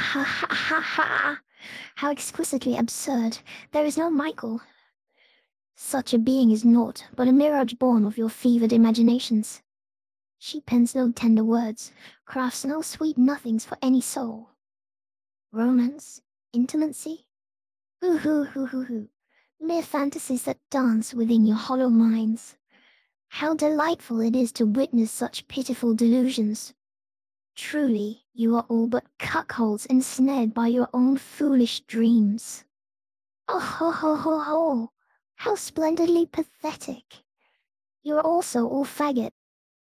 ha ha ha ha! How exquisitely absurd. There is no Michael. Such a being is naught but a mirage born of your fevered imaginations. She pens no tender words, crafts no sweet nothings for any soul. Romance? Intimacy? Hoo. Mere fantasies that dance within your hollow minds. How delightful it is to witness such pitiful delusions. Truly, you are all but cuckolds ensnared by your own foolish dreams. Oh ho ho ho ho! How splendidly pathetic! You're also all faggot,